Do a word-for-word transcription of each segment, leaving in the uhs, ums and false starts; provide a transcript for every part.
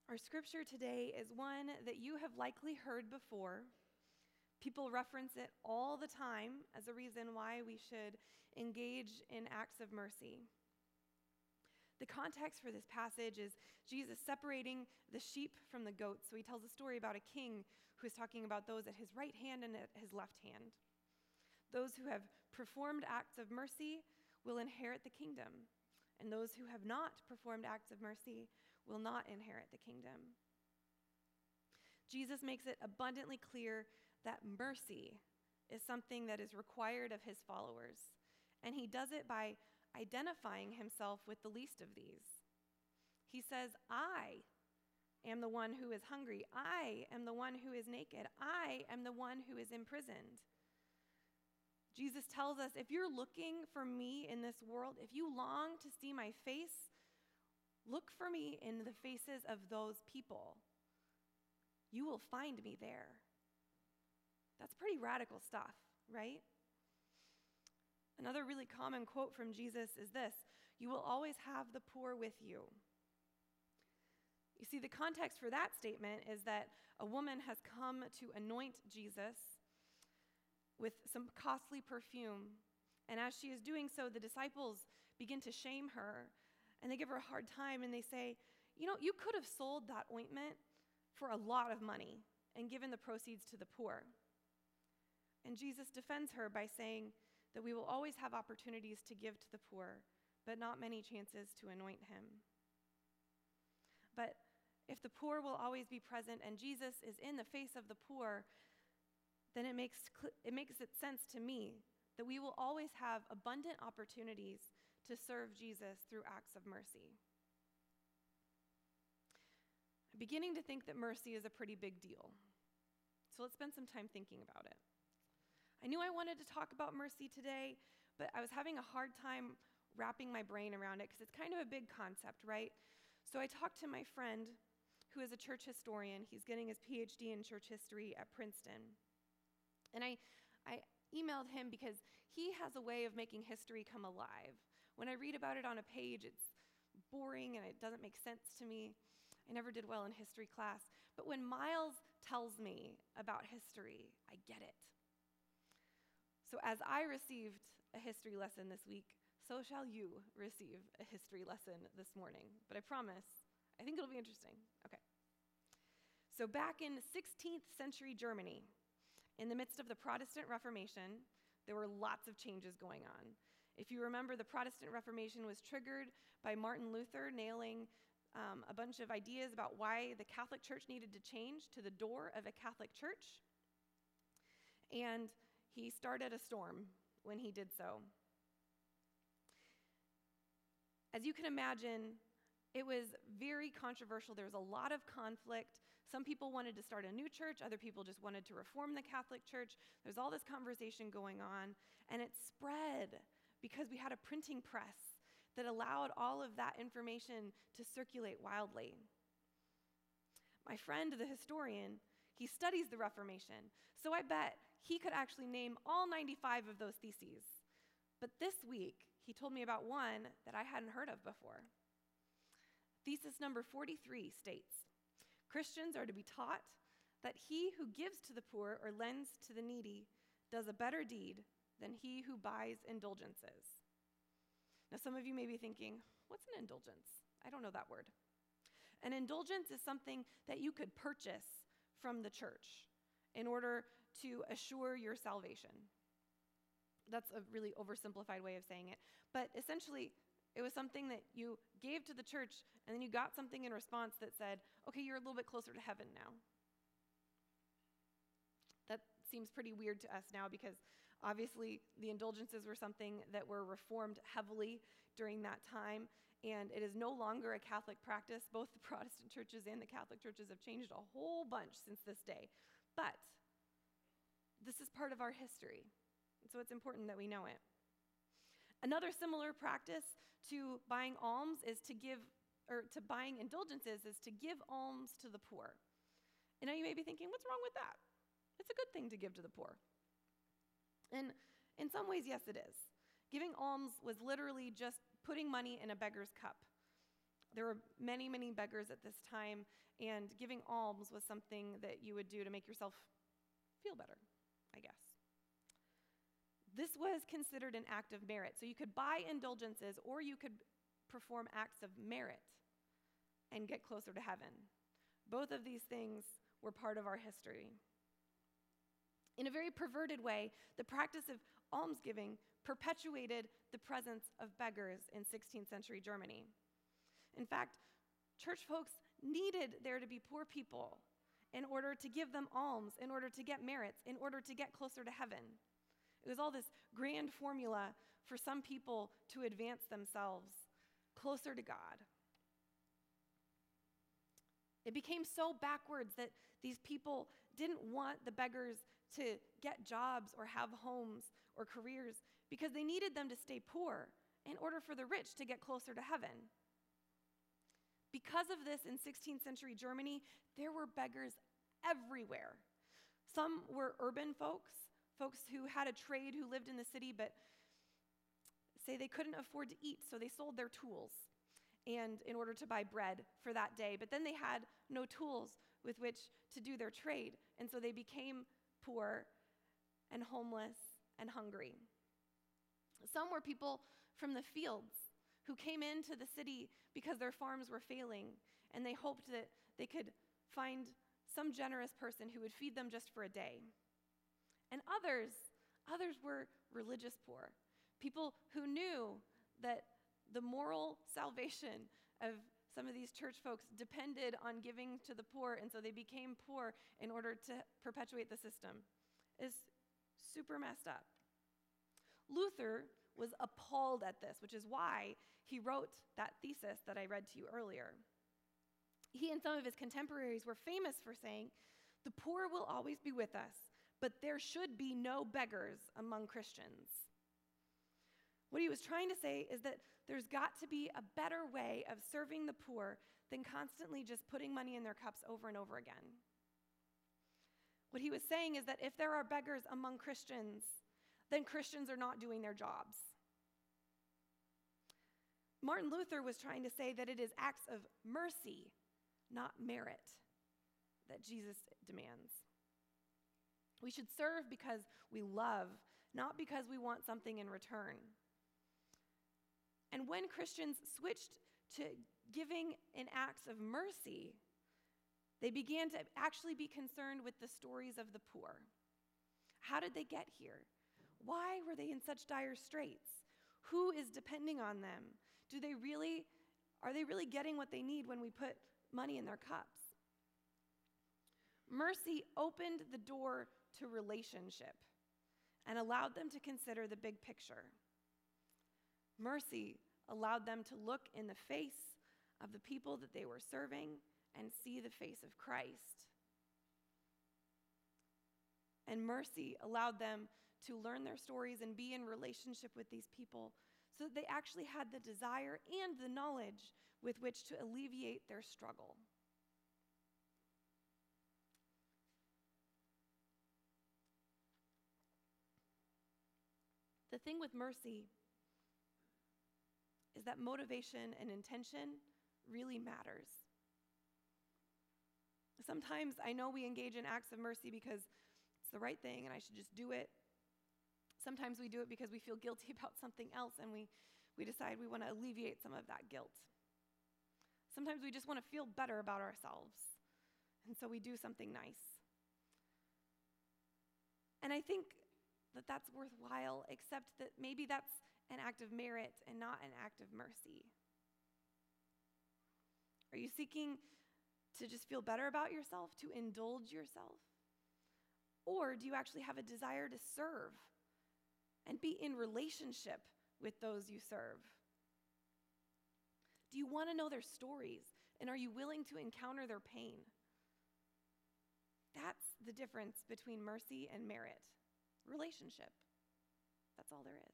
Our scripture today is one that you have likely heard before. People reference it all the time as a reason why we should engage in acts of mercy. The context for this passage is Jesus separating the sheep from the goats. So he tells a story about a king who is talking about those at his right hand and at his left hand. Those who have performed acts of mercy will inherit the kingdom, and those who have not performed acts of mercy will not inherit the kingdom. Jesus makes it abundantly clear that mercy is something that is required of his followers, and he does it by identifying himself with the least of these. He says, I am the one who is hungry. I am the one who is naked. I am the one who is imprisoned. Jesus tells us, if you're looking for me in this world, if you long to see my face, look for me in the faces of those people. You will find me there. That's pretty radical stuff, right? Another really common quote from Jesus is this: you will always have the poor with you. You see, the context for that statement is that a woman has come to anoint Jesus with some costly perfume, and as she is doing so, the disciples begin to shame her, and they give her a hard time, and they say, you know, you could have sold that ointment for a lot of money and given the proceeds to the poor. And Jesus defends her by saying that we will always have opportunities to give to the poor, but not many chances to anoint him. But if the poor will always be present and Jesus is in the face of the poor, then it makes it makes it sense to me that we will always have abundant opportunities to serve Jesus through acts of mercy. I'm beginning to think that mercy is a pretty big deal. So let's spend some time thinking about it. I knew I wanted to talk about mercy today, but I was having a hard time wrapping my brain around it because it's kind of a big concept, right? So I talked to my friend who is a church historian. He's getting his P H D in church history at Princeton. And I, I emailed him because he has a way of making history come alive. When I read about it on a page, it's boring and it doesn't make sense to me. I never did well in history class. But when Miles tells me about history, I get it. So as I received a history lesson this week, so shall you receive a history lesson this morning. But I promise, I think it'll be interesting. Okay. So back in sixteenth century Germany, in the midst of the Protestant Reformation, there were lots of changes going on. If you remember, the Protestant Reformation was triggered by Martin Luther nailing um, a bunch of ideas about why the Catholic Church needed to change to the door of a Catholic church. And he started a storm when he did so. As you can imagine, it was very controversial. There was a lot of conflict. Some people wanted to start a new church. Other people just wanted to reform the Catholic Church. There's all this conversation going on, and it spread because we had a printing press that allowed all of that information to circulate wildly. My friend, the historian, he studies the Reformation, so I bet he could actually name all ninety-five of those theses. But this week, he told me about one that I hadn't heard of before. Thesis number forty-three states, Christians are to be taught that he who gives to the poor or lends to the needy does a better deed than he who buys indulgences. Now, some of you may be thinking, what's an indulgence? I don't know that word. An indulgence is something that you could purchase from the church in order to assure your salvation. That's a really oversimplified way of saying it. But essentially, it was something that you gave to the church, and then you got something in response that said, okay, you're a little bit closer to heaven now. That seems pretty weird to us now because obviously the indulgences were something that were reformed heavily during that time, and it is no longer a Catholic practice. Both the Protestant churches and the Catholic churches have changed a whole bunch since this day. But this is part of our history, so it's important that we know it. Another similar practice to buying alms is to give, or to buying indulgences is to give alms to the poor. And now you may be thinking, what's wrong with that? It's a good thing to give to the poor. And in some ways, yes, it is. Giving alms was literally just putting money in a beggar's cup. There were many, many beggars at this time, and giving alms was something that you would do to make yourself feel better, I guess. This was considered an act of merit. So you could buy indulgences, or you could perform acts of merit and get closer to heaven. Both of these things were part of our history. In a very perverted way, the practice of almsgiving perpetuated the presence of beggars in sixteenth century Germany. In fact, church folks needed there to be poor people in order to give them alms, in order to get merits, in order to get closer to heaven. It was all this grand formula for some people to advance themselves closer to God. It became so backwards that these people didn't want the beggars to get jobs or have homes or careers because they needed them to stay poor in order for the rich to get closer to heaven. Because of this, in sixteenth century Germany, there were beggars everywhere. Some were urban folks, folks who had a trade, who lived in the city, but say they couldn't afford to eat, so they sold their tools and in order to buy bread for that day. But then they had no tools with which to do their trade, and so they became poor and homeless and hungry. Some were people from the fields who came into the city because their farms were failing, and they hoped that they could find some generous person who would feed them just for a day. And others, others were religious poor, people who knew that the moral salvation of some of these church folks depended on giving to the poor, and so they became poor in order to perpetuate the system. It's super messed up. Luther was appalled at this, which is why he wrote that thesis that I read to you earlier. He and some of his contemporaries were famous for saying, "The poor will always be with us, but there should be no beggars among Christians." What he was trying to say is that there's got to be a better way of serving the poor than constantly just putting money in their cups over and over again. What he was saying is that if there are beggars among Christians, then Christians are not doing their jobs. Martin Luther was trying to say that it is acts of mercy, not merit, that Jesus demands. We should serve because we love, not because we want something in return. And when Christians switched to giving in acts of mercy, they began to actually be concerned with the stories of the poor. How did they get here? Why were they in such dire straits? Who is depending on them? Do they really, are they really getting what they need when we put money in their cups? Mercy opened the door to relationship and allowed them to consider the big picture. Mercy allowed them to look in the face of the people that they were serving and see the face of Christ. And mercy allowed them to learn their stories and be in relationship with these people so that they actually had the desire and the knowledge with which to alleviate their struggle. The thing with mercy is that motivation and intention really matters. Sometimes I know we engage in acts of mercy because it's the right thing and I should just do it. Sometimes we do it because we feel guilty about something else and we, we decide we want to alleviate some of that guilt. Sometimes we just want to feel better about ourselves, and so we do something nice. And I think that that's worthwhile, except that maybe that's an act of merit and not an act of mercy. Are you seeking to just feel better about yourself, to indulge yourself? Or do you actually have a desire to serve and be in relationship with those you serve? Do you want to know their stories, and are you willing to encounter their pain? That's the difference between mercy and merit. Relationship. That's all there is.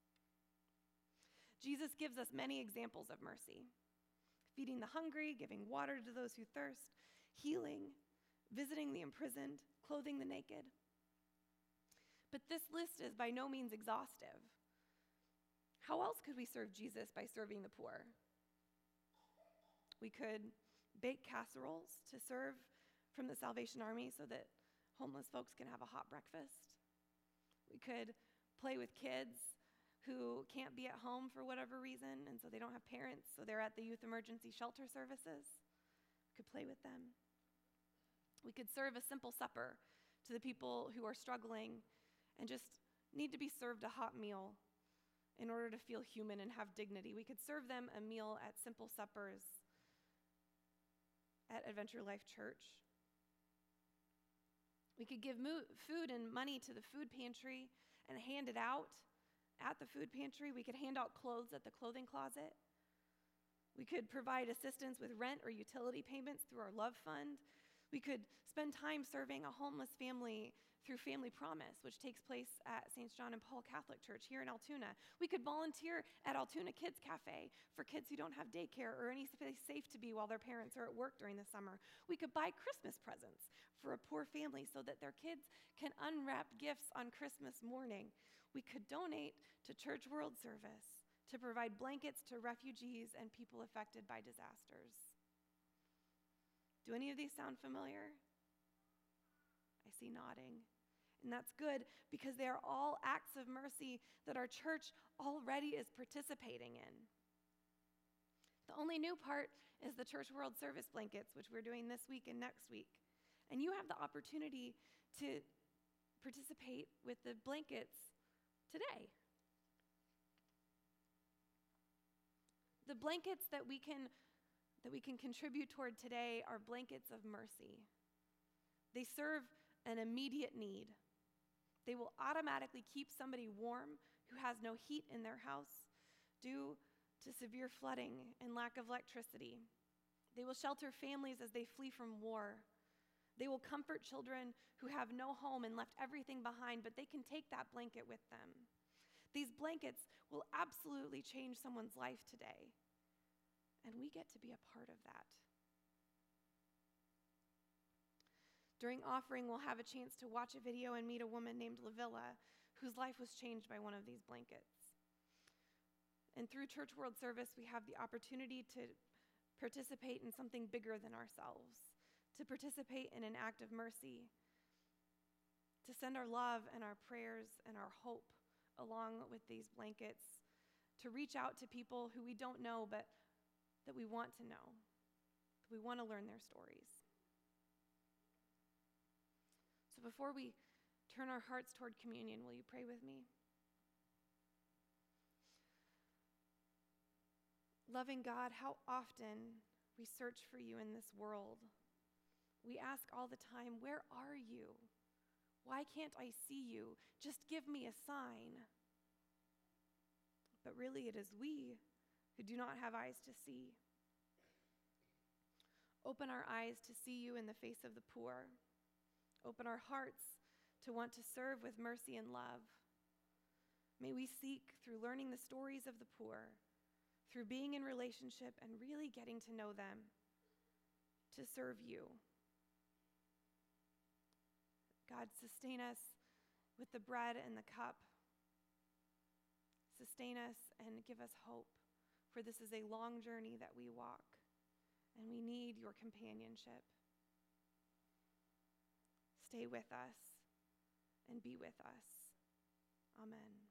Jesus gives us many examples of mercy. Feeding the hungry, giving water to those who thirst, healing, visiting the imprisoned, clothing the naked. But this list is by no means exhaustive. How else could we serve Jesus by serving the poor? We could bake casseroles to serve from the Salvation Army so that homeless folks can have a hot breakfast. We could play with kids who can't be at home for whatever reason, and so they don't have parents, so they're at the youth emergency shelter services. We could play with them. We could serve a simple supper to the people who are struggling and just need to be served a hot meal in order to feel human and have dignity. We could serve them a meal at simple suppers at Adventure Life Church. We could give mo- food and money to the food pantry and hand it out at the food pantry. We could hand out clothes at the clothing closet. We could provide assistance with rent or utility payments through our Love Fund. We could spend time serving a homeless family through Family Promise, which takes place at Saint John and Paul Catholic Church here in Altoona. We could volunteer at Altoona Kids Cafe for kids who don't have daycare or any place safe to be while their parents are at work during the summer. We could buy Christmas presents for a poor family so that their kids can unwrap gifts on Christmas morning. We could donate to Church World Service to provide blankets to refugees and people affected by disasters. Do any of these sound familiar? I see nodding. And that's good because they are all acts of mercy that our church already is participating in. The only new part is the Church World Service blankets, which we're doing this week and next week. And you have the opportunity to participate with the blankets today. The blankets that we can that we can contribute toward today are blankets of mercy. They serve an immediate need. They will automatically keep somebody warm who has no heat in their house due to severe flooding and lack of electricity. They will shelter families as they flee from war. They will comfort children who have no home and left everything behind, but they can take that blanket with them. These blankets will absolutely change someone's life today, and we get to be a part of that. During offering, we'll have a chance to watch a video and meet a woman named Lavilla, whose life was changed by one of these blankets. And through Church World Service, we have the opportunity to participate in something bigger than ourselves, to participate in an act of mercy, to send our love and our prayers and our hope along with these blankets, to reach out to people who we don't know but that we want to know, that we want to learn their stories. So before we turn our hearts toward communion, will you pray with me? Loving God, how often we search for you in this world. We ask all the time, where are you? Why can't I see you? Just give me a sign. But really, it is we who do not have eyes to see. Open our eyes to see you in the face of the poor. Open our hearts to want to serve with mercy and love. May we seek, through learning the stories of the poor, through being in relationship and really getting to know them, to serve you. God, sustain us with the bread and the cup. Sustain us and give us hope, for this is a long journey that we walk, and we need your companionship. Stay with us and be with us. Amen.